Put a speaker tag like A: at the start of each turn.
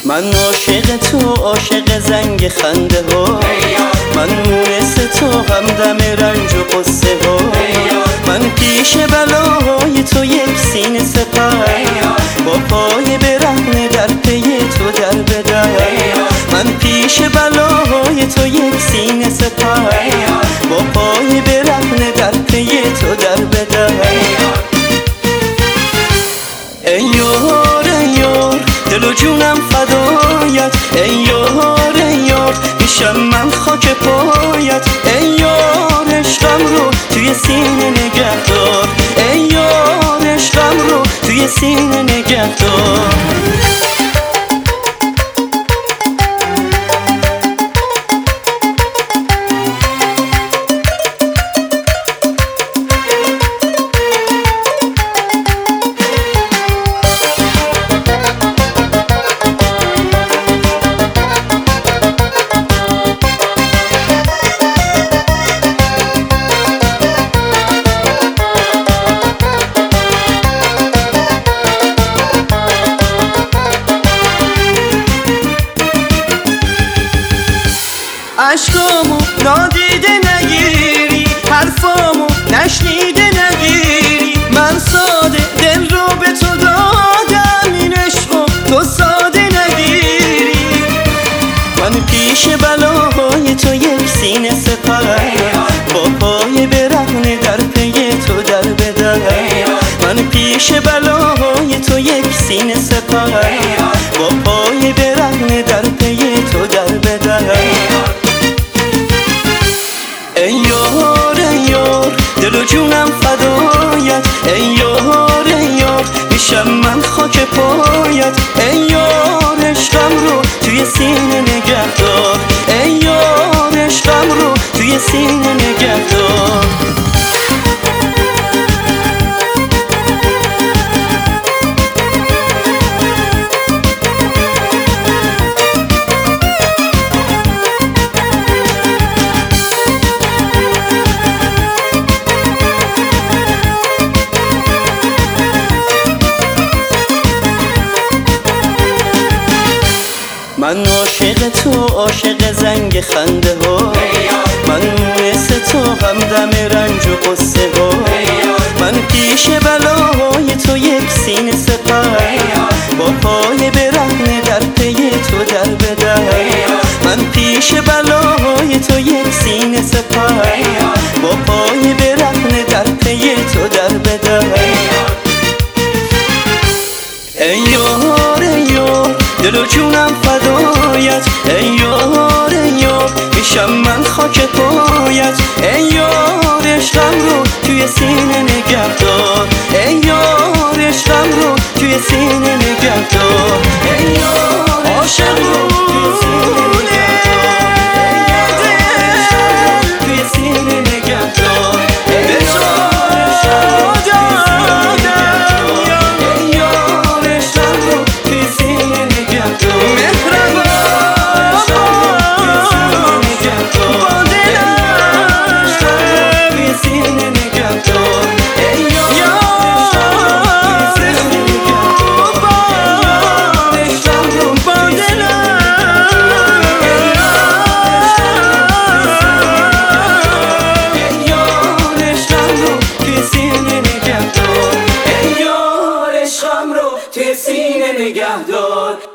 A: من عاشق تو، عاشق زنگ خنده ها، من مونس تو، همدم رنج و قصه ها، من پیش بلاهای تو یک سینه سپر، با پای برهنه در پی تو در بدر. من پیش بلاهای تو یک سینه سپر، با پای برهنه در پی تو در بدر. ای یار ای یار، دل و جونم فدایت، ای یار ای یار، میشم من خاک پایت. ای یار عشقم رو توی سینه نگه دار، ای یار عشقم رو توی سینه نگه دار. عشقامو نادیده نگیری، حرفامو نشنیده نگیری، من ساده دل رو به تو دادم، این عشقو تو ساده نگیری. من پیش بلاهای تو یک سینه سپر، با پای برهنه در پی تو در بدر. من پیش بلاهای تو یک سینه سپر، با پای برهنه در پی تو در بدر. ای یار ای یار، دل و جونم فدایت، ای یار ای یار، میشم من خاک پایت. ای یار عشقم رو توی سینه نگه دار، ای یار عشقم رو توی سینه نگه دار. من عاشق تو، عاشق زنگ خنده ها، من مونس تو، همدم رنج و قصه ها، من پیش بلاهای تو یک سینه سپر، با پای برهنه در پی تو در بدر. من پیش بلاهای تو یک سینه سپر، با پای برهنه در پی تو در بدر. ای یار ای یار، دل و جونم فدایت، ای یار ای یار، میشم من خاک پایت. ای یار عشقم رو توی سینه نگه دار، ای یار عشقم رو توی سینه نگه دار. ای یار عاشق رو توی سینه نگه دار، توی سینه نگه دار. توی سینه نگه دار.